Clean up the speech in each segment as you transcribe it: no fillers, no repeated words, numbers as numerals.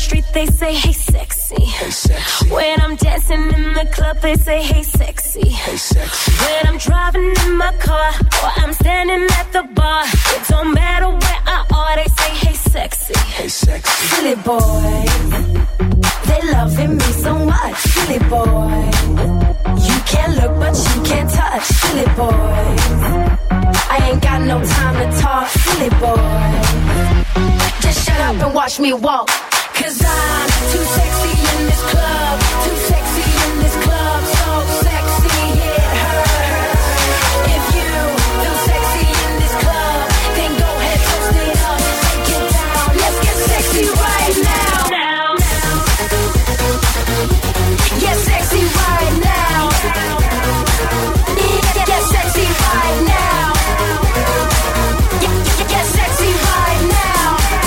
street, they say, hey, sexy. Hey, sexy. When I'm dancing in the club, they say, hey, sexy. Hey, sexy. When I'm driving in my car or I'm standing at the bar, it don't matter where I are, they say, hey, sexy. Hey, sexy. Silly boy, they loving me so much. Silly boy, you can't look but you can't touch. Silly boy, I ain't got no time to talk. Silly boy, just shut up and watch me walk. 'Cause I'm too sexy in this club, too sexy in this club, so sexy it hurts. If you feel sexy in this club, then go ahead, toast it up, take it down. Let's get sexy right now. Get sexy right now. Get sexy right now. Get sexy right now.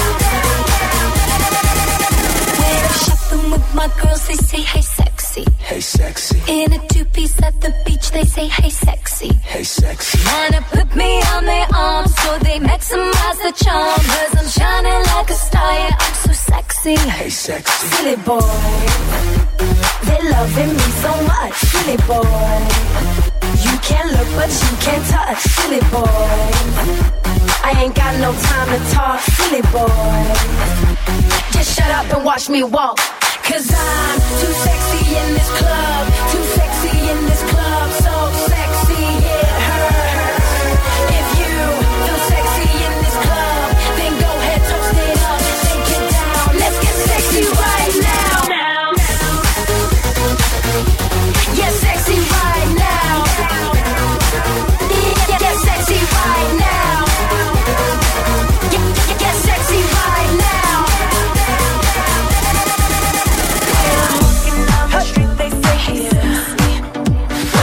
When I'm shopping with my girls, they say, hey, sexy. Hey, sexy. In a two-piece at the beach, they say, hey, sexy. Hey, sexy. Wanna put me on their arms so they maximize the charm. 'Cause I'm shining like a star, yeah, I'm so sexy. Hey, sexy. Silly boy, they loving me so much. Silly boy, you can't look but you can't touch. Silly boy, I ain't got no time to talk. Silly boy, just shut up and watch me walk. 'Cause I'm too sexy in this club, too sexy in this club, so sexy it hurts. If you feel sexy in this club, then go ahead, toast it up, take it down. Let's get sexy right now. Get sexy right now. Get sexy right now. Get sexy right now. When I'm walking down the street, they say, hey, sexy.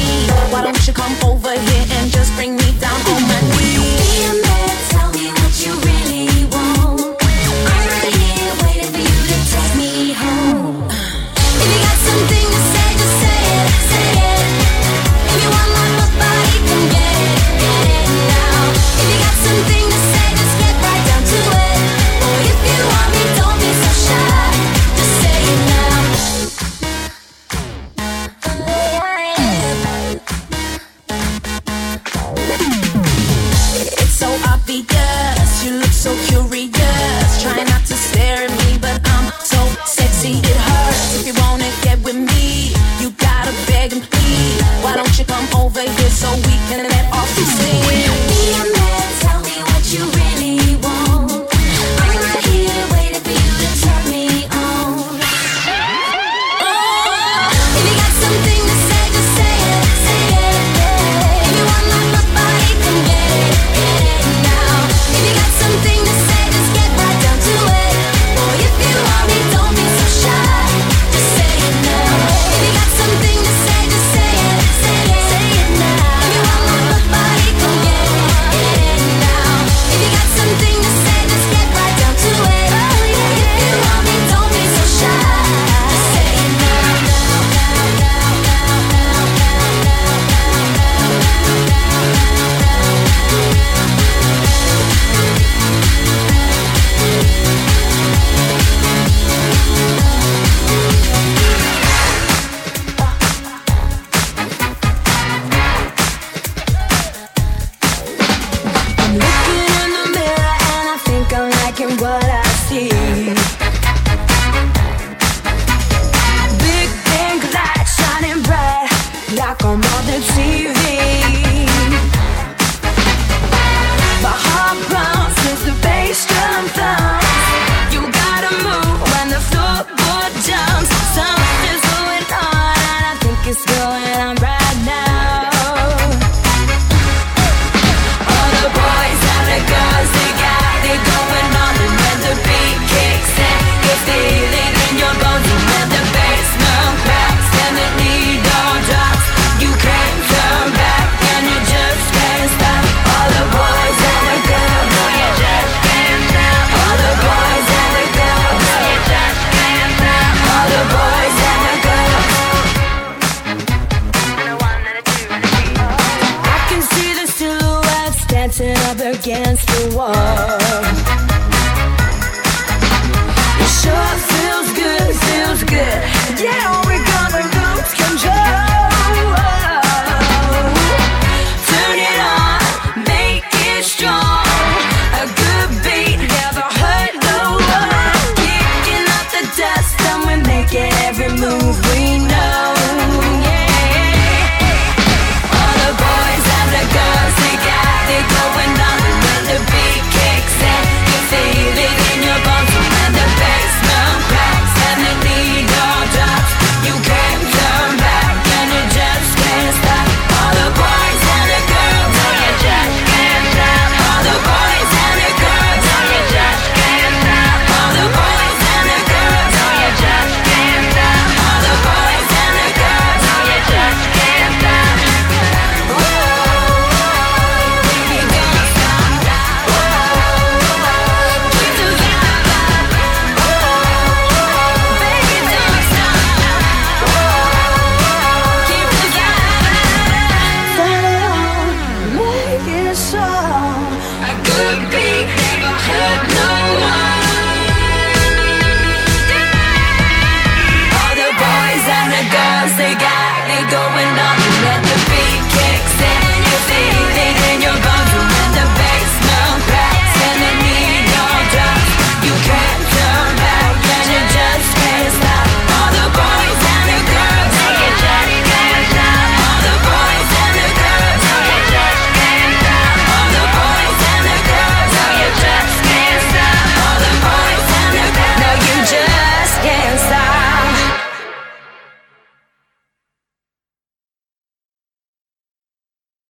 Why don't you come over here and just bring me down on my knees? Be a man, tell me what you really want. I'm right here waiting for you to take me home. If you got something to say, just say it, say it. If you want my body, come get it now. If you got something to say, just get right down to it. Or if you want me, don't be so shy, just say it now. It's so obvious, you look so curious. Try not to stare at me, but I'm so sexy it hurts. If you wanna get with me, you gotta beg and plead. Why don't you come over here so we can let off the steam? Be a man, tell me what you really want. I'm right here waiting for you to turn me on. If you got something to say, just say it, say it. If you want my body, come get it now. If you got something to say, just get right down to it. Or if you want me, don't be so shy, just say it now. If you got something to say, just say it, say it now. If you want my body, come get it now. If you got something to say, just get right down to it. Or if you want me, don't be so shy, just say it now. I'm looking in the mirror and I think I'm liking what I see. Big pink lights shining bright like I'm on the TV. My heart pounds as the bass drum thumps. You gotta move when the floorboard jumps. Something's going on and I think it's going on right now. All the boys and the girls, they got it going on. And when the beat kicks in, you feel it in your bones. And when the bassman cracks and the needle drops, you can't turn back and you just can't stop. All the boys and the girls, no, you just can't stop. All the boys and the girls, no, you just can't stop. All the boys and the girls. I can see the silhouettes dancing up against the wall. It sure feels good, feels good. Yeah.